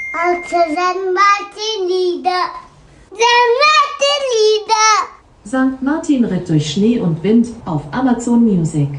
Also St. Martin-Lieder. St. Martin-Lieder. St. Martin ritt durch Schnee und Wind auf Amazon Music.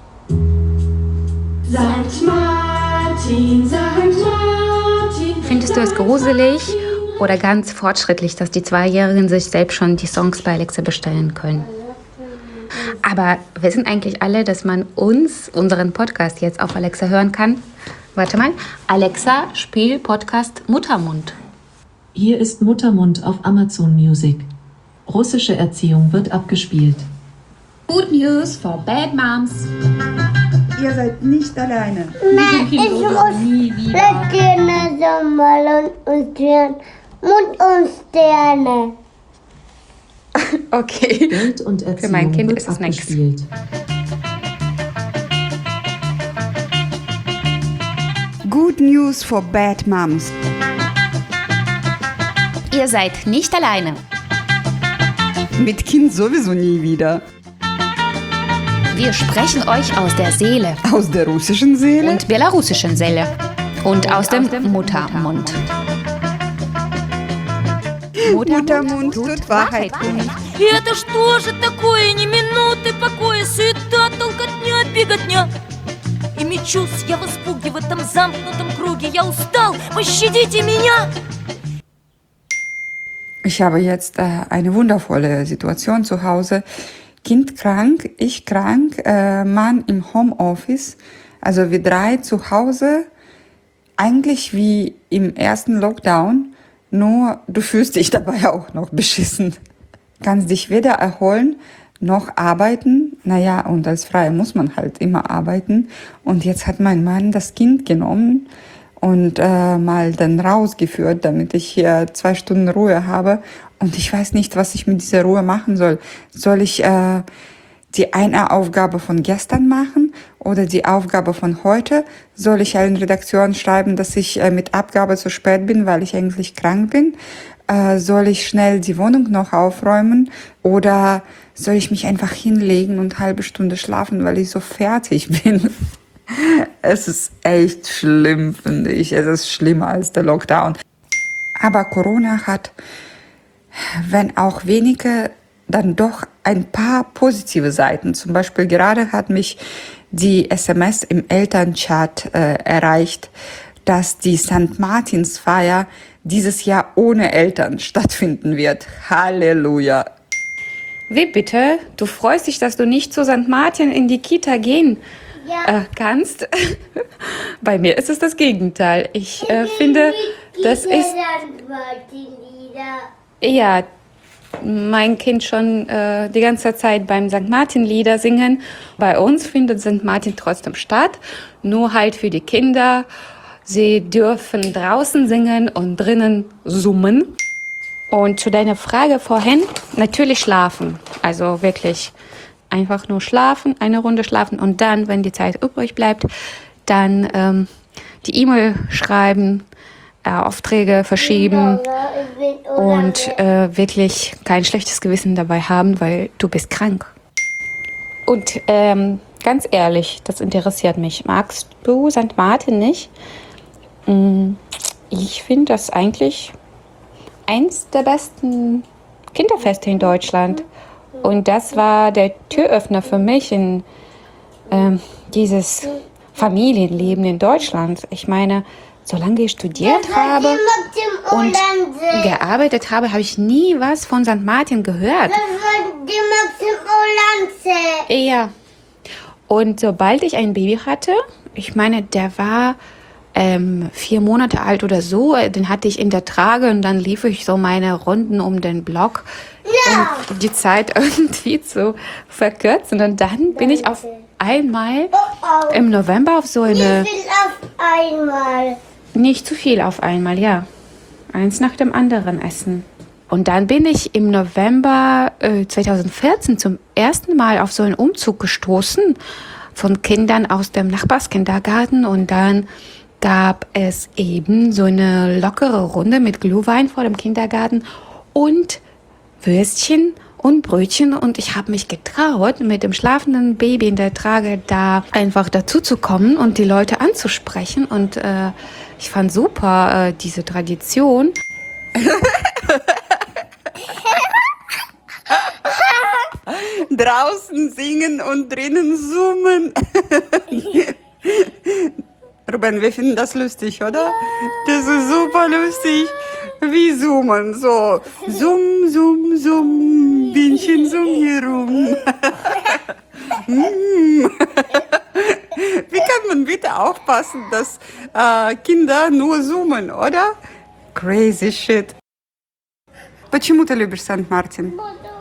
St. Martin, St. Martin. Findest du es gruselig oder ganz fortschrittlich, dass die Zweijährigen sich selbst schon die Songs bei Alexa bestellen können? Aber wissen eigentlich alle, dass man unseren Podcast jetzt auf Alexa hören kann? Warte mal. Alexa, spiel Podcast Muttermund. Hier ist Muttermund auf Amazon Music. Russische Erziehung wird abgespielt. Good news for bad moms. Ihr seid nicht alleine. Nein, ich muss weggehen Sommer und Sterne. Mond und Sterne. Okay. Geld und Erziehung Für mein Kind wird ist es nichts. abgespielt. Good news for bad moms. Ihr seid nicht alleine. Mit Kind sowieso nie wieder. Wir sprechen euch aus der Seele Aus der russischen Seele. und belarussischen Seele und aus dem Muttermund. Muttermund tut Wahrheit kund. Это что же такое, ни минуты покоя, суета, толкотня, беготня. И мечусь я в испуге в этом замкнутом круге. Я устал, пощадите меня! Ich habe jetzt eine wundervolle Situation zu Hause. Kind krank, ich krank, Mann im Homeoffice. Also wir drei zu Hause. Eigentlich wie im ersten Lockdown. Nur du fühlst dich dabei auch noch beschissen. Kannst dich weder erholen noch arbeiten. Naja, und als Freie muss man halt immer arbeiten. Und jetzt hat mein Mann das Kind genommen und mal dann rausgeführt, damit ich hier 2 Stunden Ruhe habe. Und ich weiß nicht, was ich mit dieser Ruhe machen soll. Soll ich die eine Aufgabe von gestern machen oder die Aufgabe von heute? Soll ich allen Redaktionen schreiben, dass ich mit Abgabe zu spät bin, weil ich eigentlich krank bin? Soll ich schnell die Wohnung noch aufräumen oder soll ich mich einfach hinlegen und 1/2 Stunde schlafen, weil ich so fertig bin? Es ist echt schlimm, finde ich. Es ist schlimmer als der Lockdown. Aber Corona hat, wenn auch wenige, dann doch ein paar positive Seiten. Zum Beispiel gerade hat mich die SMS im Elternchat erreicht, dass die St. Martinsfeier dieses Jahr ohne Eltern stattfinden wird. Halleluja! Wie bitte? Du freust dich, dass du nicht zu St. Martin in die Kita gehen kannst? Bei mir ist es das Gegenteil. Ich finde, das ist... St. Martin-Lieder. Ja, mein Kind schon die ganze Zeit beim St. Martin Lieder singen. Bei uns findet St. Martin trotzdem statt, nur halt für die Kinder. Sie dürfen draußen singen und drinnen summen. Und zu deiner Frage vorhin, natürlich schlafen. Also wirklich einfach nur schlafen, eine Runde schlafen und dann, wenn die Zeit übrig bleibt, dann die E-Mail schreiben, Aufträge verschieben und wirklich kein schlechtes Gewissen dabei haben, weil du bist krank. Und ganz ehrlich, das interessiert mich. Magst du St. Martin nicht? Ich finde das eigentlich eins der besten Kinderfeste in Deutschland. Und das war der Türöffner für mich in dieses Familienleben in Deutschland. Ich meine, solange ich studiert habe und gearbeitet habe, habe ich nie was von St. Martin gehört. Das war die Maxim Olanze. Ja. Und sobald ich ein Baby hatte, ich meine, der war 4 Monate alt oder so, den hatte ich in der Trage und dann lief ich so meine Runden um den Block, um die Zeit irgendwie zu verkürzen. Und dann bin ich auf einmal im November auf so eine... Wie viel auf einmal? Nicht zu viel auf einmal, ja. Eins nach dem anderen essen. Und dann bin ich im November 2014 zum ersten Mal auf so einen Umzug gestoßen von Kindern aus dem Nachbarskindergarten. Und dann gab es eben so eine lockere Runde mit Glühwein vor dem Kindergarten und Würstchen und Brötchen und ich habe mich getraut, mit dem schlafenden Baby in der Trage da einfach dazu zu kommen und die Leute anzusprechen und ich fand super diese Tradition. Draußen singen und drinnen summen. Ruben, wir finden das lustig, oder? Das ist super lustig. Wie summen, so. Summ, summ, summ, Bienchen summ hier rum. Wie kann man bitte aufpassen, dass Kinder nur summen, oder? Crazy shit. Почему ты любишь St. Martin?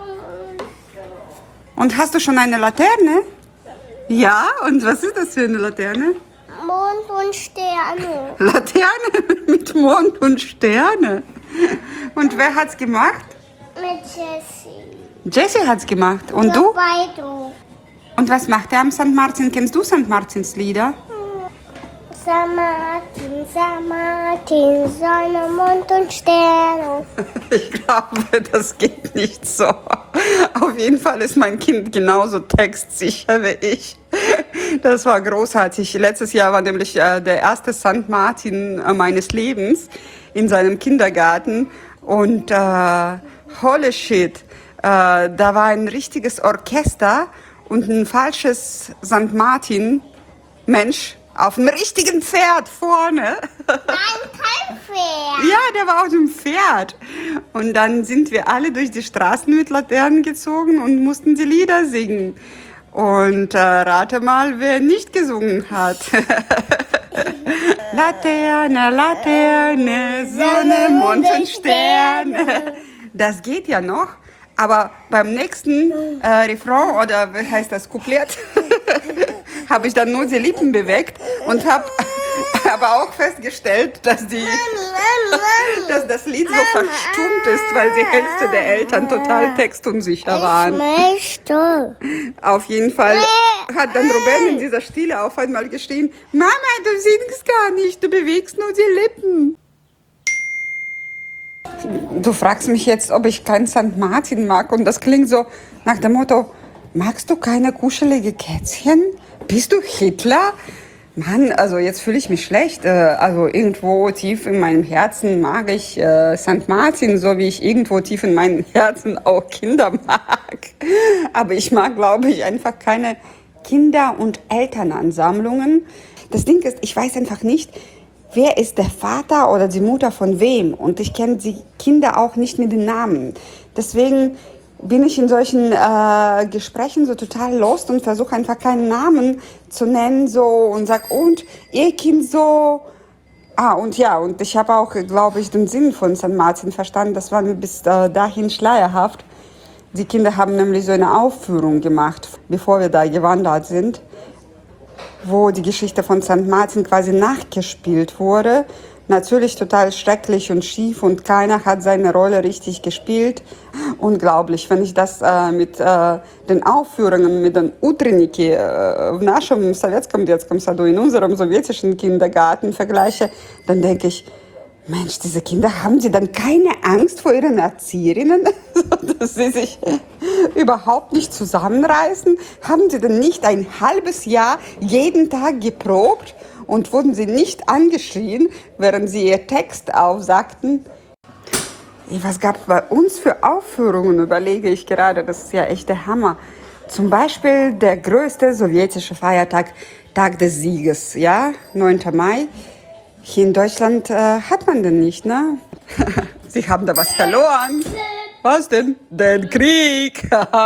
Und hast du schon eine Laterne? Ja, und was ist das für eine Laterne? Mond und Sterne. Laterne mit Mond und Sterne. Und wer hat's gemacht? Mit Jessie. Jessie hat's gemacht. Und du? Beide. Und was macht er am St. Martin? Kennst du St. Martins Lieder? St. Martin, Sonne, Mond und Sterne. Ich glaube, das geht nicht so. Auf jeden Fall ist mein Kind genauso textsicher wie ich. Das war großartig. Letztes Jahr war nämlich der erste St. Martin meines Lebens in seinem Kindergarten. Und holy shit, da war ein richtiges Orchester und ein falsches St. Martin-Mensch auf dem richtigen Pferd vorne. Nein, kein Pferd. Ja, der war auf dem Pferd. Und dann sind wir alle durch die Straßen mit Laternen gezogen und mussten die Lieder singen. Und rate mal, wer nicht gesungen hat. Laterne, Laterne, Sonne, Mond und Sterne. Das geht ja noch, aber beim nächsten Refrain, oder wie heißt das, Couplet, habe ich dann nur die Lippen bewegt und habe aber auch festgestellt, dass das Lied so verstummt ist, weil die Hälfte der Eltern total textunsicher waren. Möchte. Auf jeden Fall hat dann Ruben in dieser Stille auf einmal geschrien: Mama, du singst gar nicht, du bewegst nur die Lippen. Du fragst mich jetzt, ob ich keinen St. Martin mag, und das klingt so nach dem Motto: Magst du keine kuschelige Kätzchen? Bist du Hitler? Mann, also jetzt fühle ich mich schlecht. Also irgendwo tief in meinem Herzen mag ich St. Martin, so wie ich irgendwo tief in meinem Herzen auch Kinder mag. Aber ich mag, glaube ich, einfach keine Kinder- und Elternansammlungen. Das Ding ist, ich weiß einfach nicht, wer ist der Vater oder die Mutter von wem. Und ich kenne die Kinder auch nicht mit den Namen. Deswegen bin ich in solchen Gesprächen so total lost und versuche einfach keinen Namen zu nennen so und sag, und ihr Kind so. Und ja, und ich habe auch, glaube ich, den Sinn von St. Martin verstanden. Das war mir bis dahin schleierhaft. Die Kinder haben nämlich so eine Aufführung gemacht, bevor wir da gewandert sind, wo die Geschichte von St. Martin quasi nachgespielt wurde. Natürlich total schrecklich und schief und keiner hat seine Rolle richtig gespielt. Unglaublich, wenn ich das mit den Aufführungen, mit den Утренники в нашем советском детском саду, in unserem sowjetischen Kindergarten vergleiche, dann denke ich, Mensch, diese Kinder, haben sie dann keine Angst vor ihren Erzieherinnen, dass sie sich überhaupt nicht zusammenreißen? Haben sie denn nicht ein halbes Jahr jeden Tag geprobt und wurden sie nicht angeschrien, während sie ihr Text aufsagten? Was gab es bei uns für Aufführungen, überlege ich gerade, das ist ja echt der Hammer. Zum Beispiel der größte sowjetische Feiertag, Tag des Sieges, ja, 9. Mai. Hier in Deutschland hat man den nicht, ne? Sie haben da was verloren. Was denn? Den Krieg.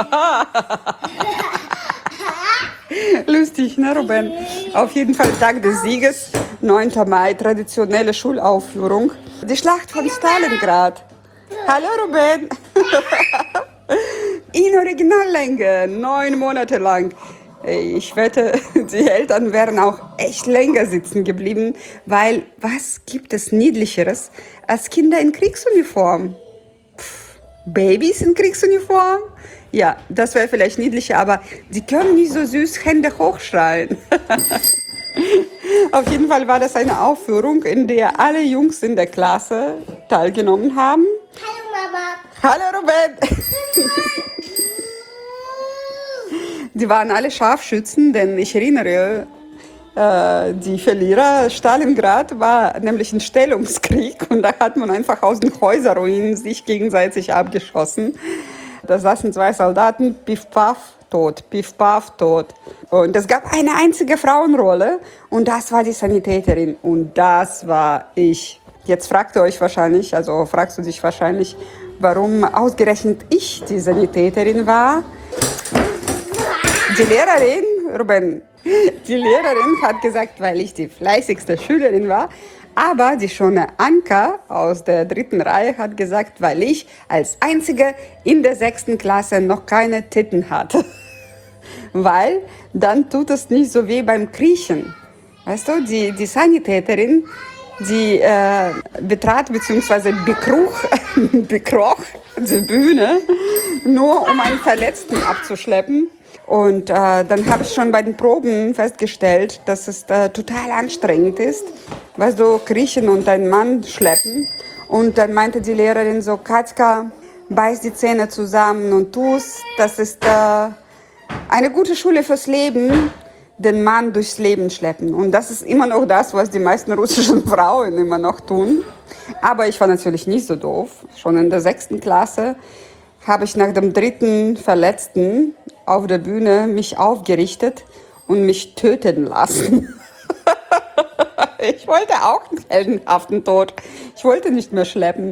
Lustig, ne, Ruben? Auf jeden Fall Tag des Sieges, 9. Mai, traditionelle Schulaufführung. Die Schlacht von Stalingrad. Hallo, Ruben. In Originallänge, 9 Monate lang. Ich wette, die Eltern wären auch echt länger sitzen geblieben, weil was gibt es Niedlicheres als Kinder in Kriegsuniform? Babys in Kriegsuniform? Ja, das wäre vielleicht niedlicher, aber die können nicht so süß Hände hochschreien. Auf jeden Fall war das eine Aufführung, in der alle Jungs in der Klasse teilgenommen haben. Hallo Mama. Hallo Ruben. Die waren alle Scharfschützen, denn ich erinnere, die Verlierer Stalingrad war nämlich ein Stellungskrieg und da hat man einfach aus den Häuserruinen sich gegenseitig abgeschossen. Da saßen 2 Soldaten, piff paff, tot, piff paff, tot. Und es gab eine einzige Frauenrolle und das war die Sanitäterin und das war ich. Jetzt fragst du dich wahrscheinlich, warum ausgerechnet ich die Sanitäterin war. Die Lehrerin hat gesagt, weil ich die fleißigste Schülerin war, aber die schöne Anka aus der 3. Reihe hat gesagt, weil ich als Einzige in der 6. Klasse noch keine Titten hatte. Weil dann tut es nicht so weh beim Kriechen. Weißt du, die Sanitäterin, die betrat bzw. bekroch die Bühne, nur um einen Verletzten abzuschleppen. Und dann habe ich schon bei den Proben festgestellt, dass es total anstrengend ist, weißt du, kriechen und einen Mann schleppen. Und dann meinte die Lehrerin so, Katja, beiß die Zähne zusammen und tu's. Das ist eine gute Schule fürs Leben, den Mann durchs Leben schleppen. Und das ist immer noch das, was die meisten russischen Frauen immer noch tun. Aber ich war natürlich nicht so doof. Schon in der 6. Klasse habe ich nach dem 3. Verletzten auf der Bühne mich aufgerichtet und mich töten lassen. Ich wollte auch einen heldenhaften Tod. Ich wollte nicht mehr schleppen.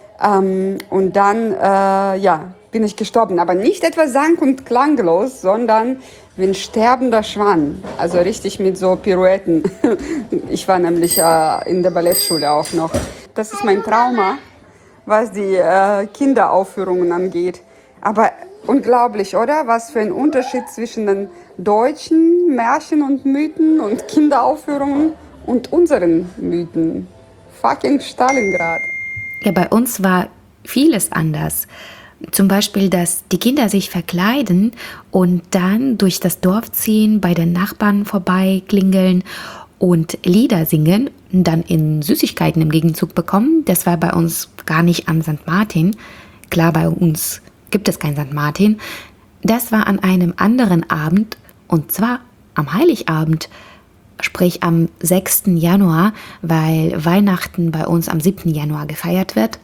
Und dann, bin ich gestorben. Aber nicht etwa sang- und klanglos, sondern wie ein sterbender Schwan. Also richtig mit so Pirouetten. Ich war nämlich in der Ballettschule auch noch. Das ist mein Trauma, was die Kinderaufführungen angeht. Aber unglaublich, oder? Was für ein Unterschied zwischen den deutschen Märchen und Mythen und Kinderaufführungen und unseren Mythen. Fucking Stalingrad. Ja, bei uns war vieles anders. Zum Beispiel, dass die Kinder sich verkleiden und dann durch das Dorf ziehen, bei den Nachbarn vorbeiklingeln und Lieder singen und dann in Süßigkeiten im Gegenzug bekommen. Das war bei uns gar nicht an St. Martin. Klar, bei uns gibt es kein St. Martin. Das war an einem anderen Abend, und zwar am Heiligabend, sprich am 6. Januar, weil Weihnachten bei uns am 7. Januar gefeiert wird.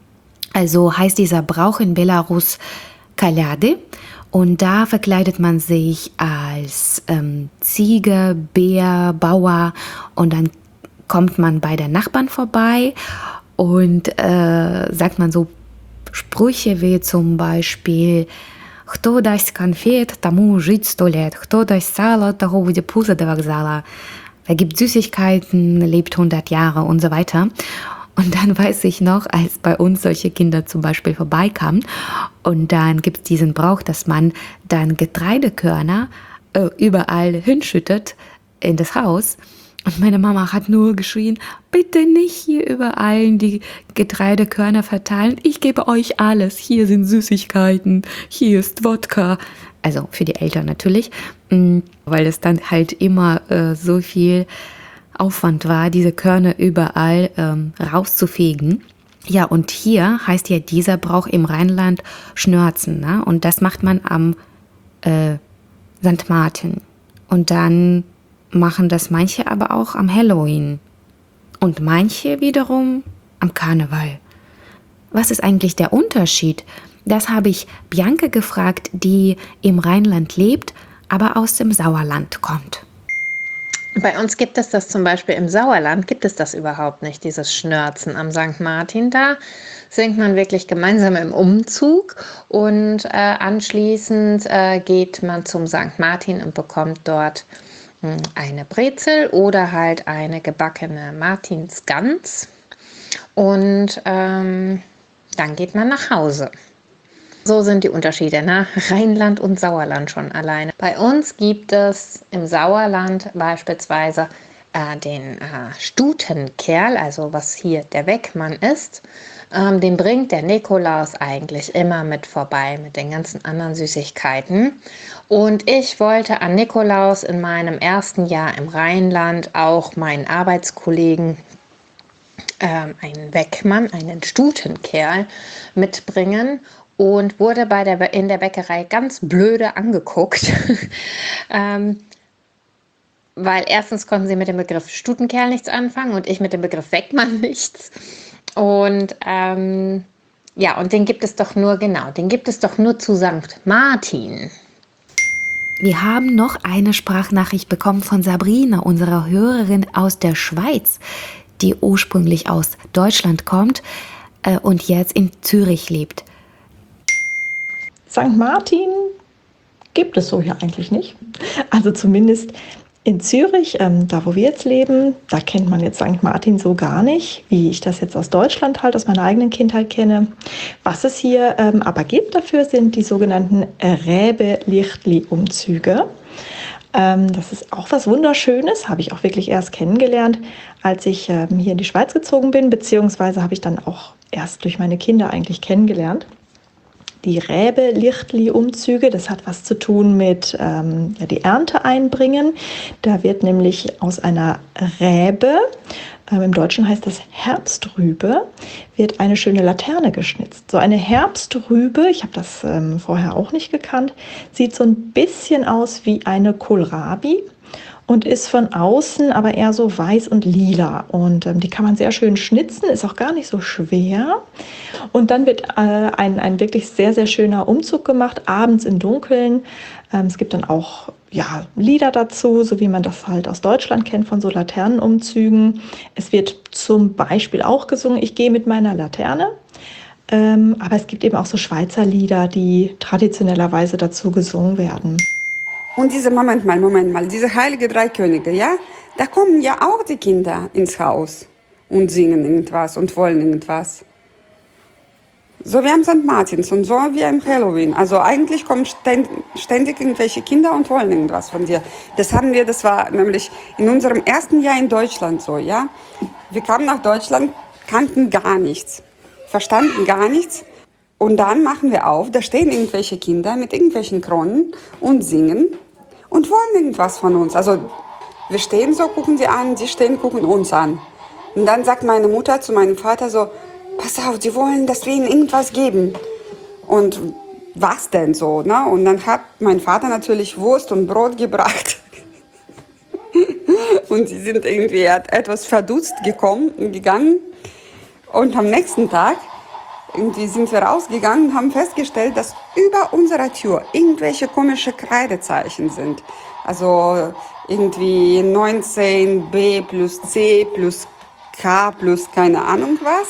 Also heißt dieser Brauch in Belarus Kalyade. Und da verkleidet man sich als Ziege, Bär, Bauer und dann kommt man bei den Nachbarn vorbei und sagt man so Sprüche wie zum Beispiel «Хто дасть конфет, тому жить 100 лет. Хто дасть сало, того буде пузо до вокзала». Wer gibt Süßigkeiten, lebt 100 Jahre und so weiter. Und dann weiß ich noch, als bei uns solche Kinder zum Beispiel vorbeikamen und dann gibt es diesen Brauch, dass man dann Getreidekörner überall hinschüttet in das Haus. Und meine Mama hat nur geschrien, bitte nicht hier überall die Getreidekörner verteilen. Ich gebe euch alles. Hier sind Süßigkeiten, hier ist Wodka. Also für die Eltern natürlich, weil es dann halt immer so viel Aufwand war, diese Körner überall rauszufegen. Ja, und hier heißt ja dieser Brauch im Rheinland Schnörzen, ne? Und das macht man am St. Martin. Und dann machen das manche aber auch am Halloween. Und manche wiederum am Karneval. Was ist eigentlich der Unterschied? Das habe ich Bianca gefragt, die im Rheinland lebt, aber aus dem Sauerland kommt. Bei uns gibt es das zum Beispiel im Sauerland, gibt es das überhaupt nicht, dieses Schnörzen am St. Martin. Da singt man wirklich gemeinsam im Umzug und anschließend geht man zum St. Martin und bekommt dort eine Brezel oder halt eine gebackene Martinsgans und dann geht man nach Hause. So sind die Unterschiede, ne? Rheinland und Sauerland schon alleine. Bei uns gibt es im Sauerland beispielsweise den Stutenkerl, also was hier der Weckmann ist. Den bringt der Nikolaus eigentlich immer mit vorbei mit den ganzen anderen Süßigkeiten. Und ich wollte an Nikolaus in meinem ersten Jahr im Rheinland auch meinen Arbeitskollegen einen Weckmann, einen Stutenkerl mitbringen. und wurde in der Bäckerei ganz blöde angeguckt, weil erstens konnten sie mit dem Begriff Stutenkerl nichts anfangen und ich mit dem Begriff Weckmann nichts. Und ja, und den gibt es doch nur zu St. Martin. Wir haben noch eine Sprachnachricht bekommen von Sabrina, unserer Hörerin aus der Schweiz, die ursprünglich aus Deutschland kommt und jetzt in Zürich lebt. St. Martin gibt es so hier eigentlich nicht. Also zumindest in Zürich, da wo wir jetzt leben, da kennt man jetzt St. Martin so gar nicht, wie ich das jetzt aus Deutschland halt, aus meiner eigenen Kindheit kenne. Was es hier aber gibt dafür, sind die sogenannten Räbe-Lichtli-Umzüge. Das ist auch was Wunderschönes, habe ich auch wirklich erst kennengelernt, als ich hier in die Schweiz gezogen bin, beziehungsweise habe ich dann auch erst durch meine Kinder eigentlich kennengelernt. Die Räbe-Lichtli-Umzüge, das hat was zu tun mit die Ernte einbringen. Da wird nämlich aus einer Räbe, im Deutschen heißt das Herbstrübe, wird eine schöne Laterne geschnitzt. So eine Herbstrübe, ich habe das vorher auch nicht gekannt, sieht so ein bisschen aus wie eine Kohlrabi und ist von außen aber eher so weiß und lila. Und die kann man sehr schön schnitzen, ist auch gar nicht so schwer. Und dann wird ein wirklich sehr, sehr schöner Umzug gemacht, abends im Dunkeln. Es gibt dann auch Lieder dazu, so wie man das halt aus Deutschland kennt von so Laternenumzügen. Es wird zum Beispiel auch gesungen, ich gehe mit meiner Laterne. Aber es gibt eben auch so Schweizer Lieder, die traditionellerweise dazu gesungen werden. Und Moment mal, diese heilige drei Könige, ja? Da kommen ja auch die Kinder ins Haus und singen irgendwas und wollen irgendwas. So wie am St. Martins und so wie am Halloween. Also eigentlich kommen ständig irgendwelche Kinder und wollen irgendwas von dir. Das war nämlich in unserem ersten Jahr in Deutschland so, ja? Wir kamen nach Deutschland, kannten gar nichts, verstanden gar nichts. Und dann machen wir auf, da stehen irgendwelche Kinder mit irgendwelchen Kronen und singen und wollen irgendwas von uns. Also wir stehen so, gucken sie an, sie stehen, gucken uns an. Und dann sagt meine Mutter zu meinem Vater so, pass auf, die wollen, dass wir ihnen irgendwas geben. Und was denn so? Ne? Und dann hat mein Vater natürlich Wurst und Brot gebracht. Und sie sind irgendwie etwas verdutzt gegangen. Und am nächsten Tag irgendwie sind wir rausgegangen und haben festgestellt, dass über unserer Tür irgendwelche komische Kreidezeichen sind. Also irgendwie 19b plus c plus k plus keine Ahnung was.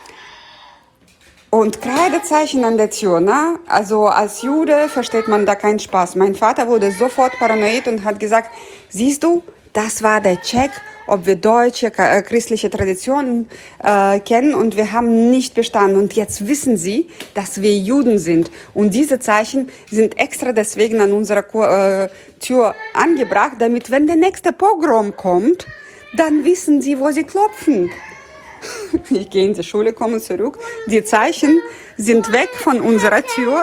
Und Kreidezeichen an der Tür, ne? Also als Jude versteht man da keinen Spaß. Mein Vater wurde sofort paranoid und hat gesagt, siehst du, das war der Check, ob wir deutsche christliche Traditionen kennen, und wir haben nicht bestanden. Und jetzt wissen sie, dass wir Juden sind. Und diese Zeichen sind extra deswegen an unserer Tür angebracht, damit, wenn der nächste Pogrom kommt, dann wissen sie, wo sie klopfen. Ich gehe in die Schule, komme zurück. Die Zeichen sind weg von unserer Tür.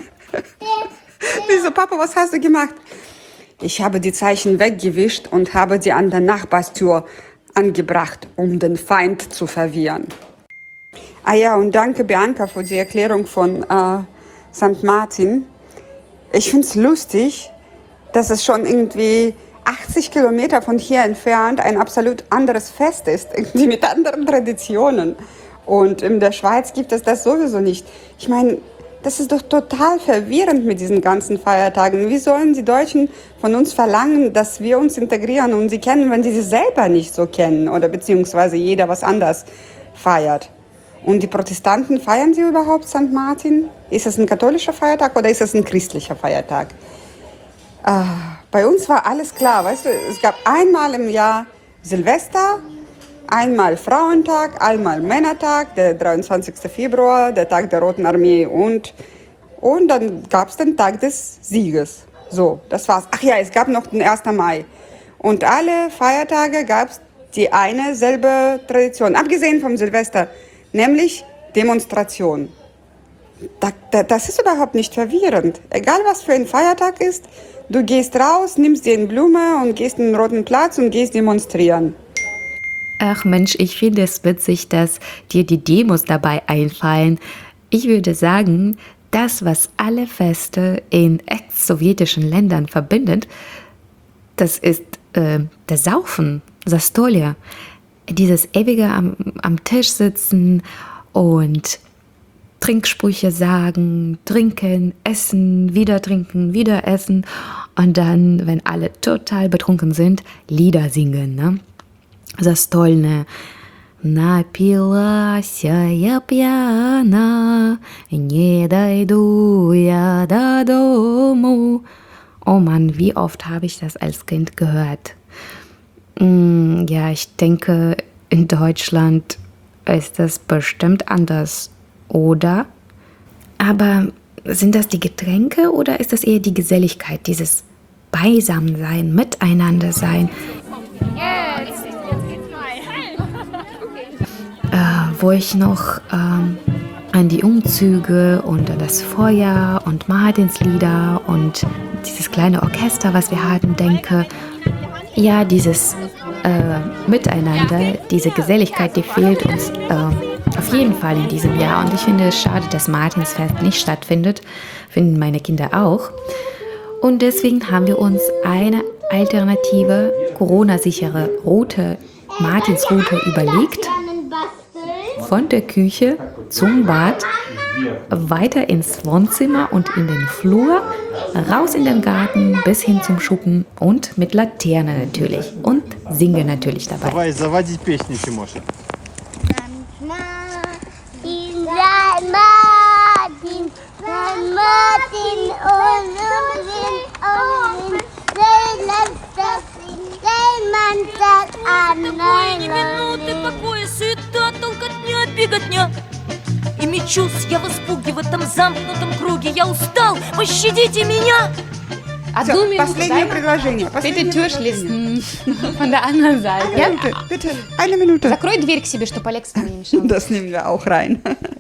Ich so, Papa, was hast du gemacht? Ich habe die Zeichen weggewischt und habe die an der Nachbarstür angebracht, um den Feind zu verwirren. Ah ja, und danke Bianca für die Erklärung von St. Martin. Ich finde es lustig, dass es schon irgendwie 80 Kilometer von hier entfernt ein absolut anderes Fest ist, irgendwie mit anderen Traditionen. Und in der Schweiz gibt es das sowieso nicht. Ich meine, das ist doch total verwirrend mit diesen ganzen Feiertagen. Wie sollen die Deutschen von uns verlangen, dass wir uns integrieren und sie kennen, wenn sie selber nicht so kennen oder beziehungsweise jeder was anders feiert? Und die Protestanten, feiern sie überhaupt St. Martin? Ist es ein katholischer Feiertag oder ist es ein christlicher Feiertag? Bei uns war alles klar, weißt du, es gab einmal im Jahr Silvester, einmal Frauentag, einmal Männertag, der 23. Februar, der Tag der Roten Armee und dann gab es den Tag des Sieges. So, das war's. Ach ja, es gab noch den 1. Mai. Und alle Feiertage gab es die eine selbe Tradition, abgesehen vom Silvester, nämlich Demonstration. Das ist überhaupt nicht verwirrend. Egal was für ein Feiertag ist, du gehst raus, nimmst dir eine Blume und gehst in den Roten Platz und gehst demonstrieren. Ach Mensch, ich finde es witzig, dass dir die Demos dabei einfallen. Ich würde sagen, das, was alle Feste in ex-sowjetischen Ländern verbindet, das ist das Saufen, Zastolje. Dieses ewige am Tisch sitzen und Trinksprüche sagen, trinken, essen, wieder trinken, wieder essen und dann, wenn alle total betrunken sind, Lieder singen. Ne? Zastolne. Напилась я пьяна, не дойду я до дому. Oh Mann, wie oft habe ich das als Kind gehört? Ja, ich denke, in Deutschland ist das bestimmt anders, oder? Aber sind das die Getränke oder ist das eher die Geselligkeit, dieses Beisammensein, Miteinandersein? Wo ich noch an die Umzüge und an das Feuer und Martinslieder und dieses kleine Orchester, was wir hatten, denke, ja, dieses Miteinander, diese Geselligkeit, die fehlt uns auf jeden Fall in diesem Jahr. Und ich finde es schade, dass Martinsfest nicht stattfindet, finden meine Kinder auch. Und deswegen haben wir uns eine alternative, Corona-sichere Route, Martinsroute überlegt. Von der Küche zum Bad, weiter ins Wohnzimmer und in den Flur, raus in den Garten bis hin zum Schuppen und mit Laterne natürlich und singen natürlich dabei. Martin, San Martin, Такой ни минуты покоя, суета, толкотня, беготня. И мечусь я в испуге в этом замкнутом круге. Я устал, пощадите меня! So, последнее предложение. Bitte Tür schließen von der anderen Seite. Bitte, eine Minute. Закрой дверь к себе, чтобы Алекс не мешал. Das nehmen wir auch rein.